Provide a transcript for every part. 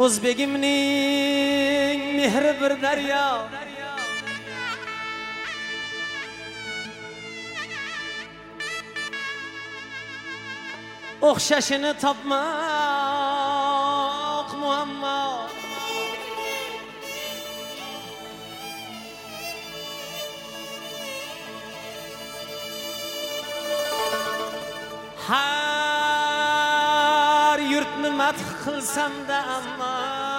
o'zbegimning mehri bir daryo, o'xshashini topmoq muammo. Har yurtni madh qilsam-da ammo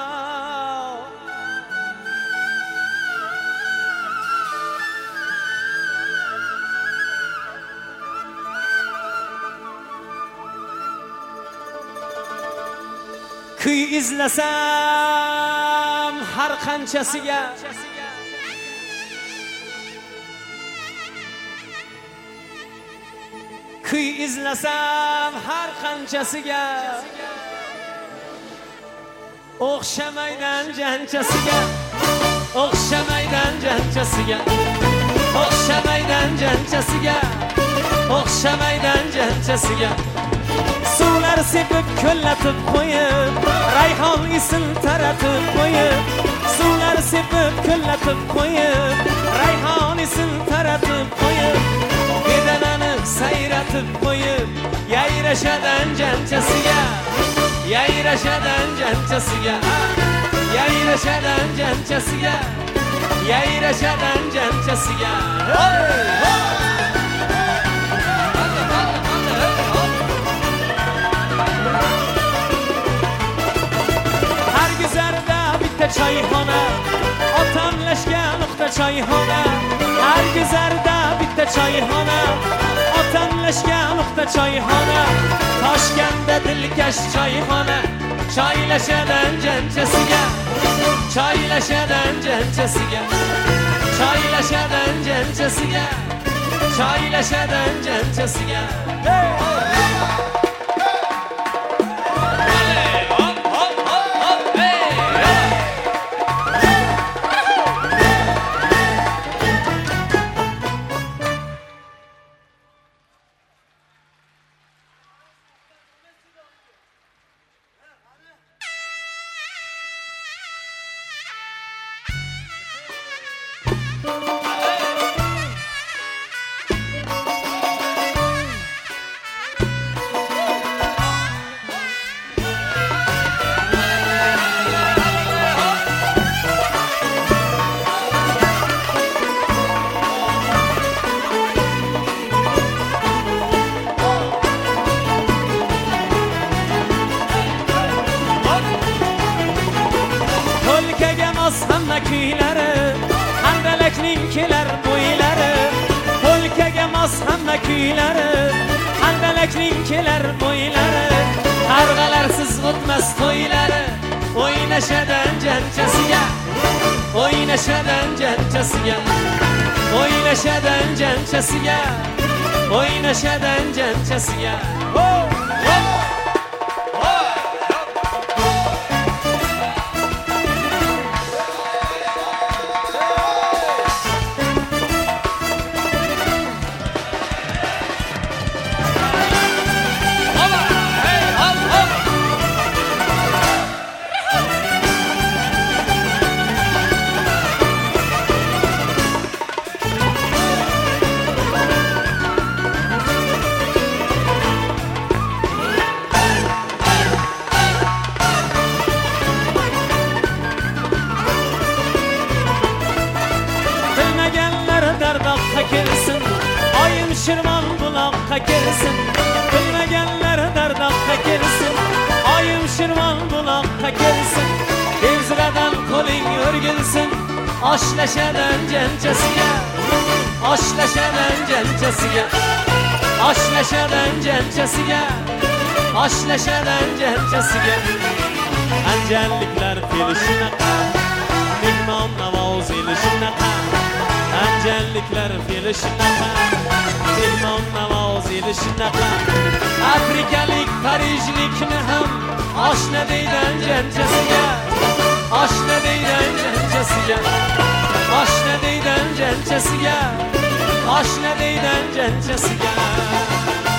kuy izlasam har qanchasiga kuy izlasam har qanchasiga o'xshamaydan janchasiga o'xshamaydan janchasiga o'xshamaydan janchasiga o'xshamaydan janchasiga suvlar sepib ko'llatib qo'yib rayhon isin taratib qo'yib suvlar sepib ko'llatib qo'yib rayhon isin taratib qo'yib bedanani sayratib qo'yib yayrashadan janchasiga yayrashadan janchasiga yayrashadan janchasiga yayrashadan janchasiga har guzarda bitta choyxona otamlashga nuqta choyxona har guzarda bitta choyxona otamlashga nuqta choyxona Toshkentda dilkash choyxona choylashadan janchasiga choylashadan janchasiga choylashadan janchasiga choylashadan janchasiga hamma kuylari handalakning kelar bo'ylari polkaga mos hamma kuylari handalakning kelar bo'ylari qarg'alarsiz o'tmas to'ylari o'ynashadan janchasiga o'ynashadan janchasiga o'ynashadan janchasiga o'ynashadan janchasiga kelsin oyim shirmon buloqqa kelsin bilmaganlar dardoqqa kelsin oyim shirmon buloqqa kelsin tezradan qo'ling o'rgilsin oshlashadan janchasiga oshlashadan janchasiga oshlashadan janchasiga oshlashadan janchasiga anjalliklar fe'li shunaqa mehmon navoz eli shunaqa anjalliklar fe'li shunaqa mehmon navoz eli shunaqa afrikalik parijlikni ham oshna deydan janchasiga oshna deydan janchasiga oshna deydan janchasiga oshna deydan janchasiga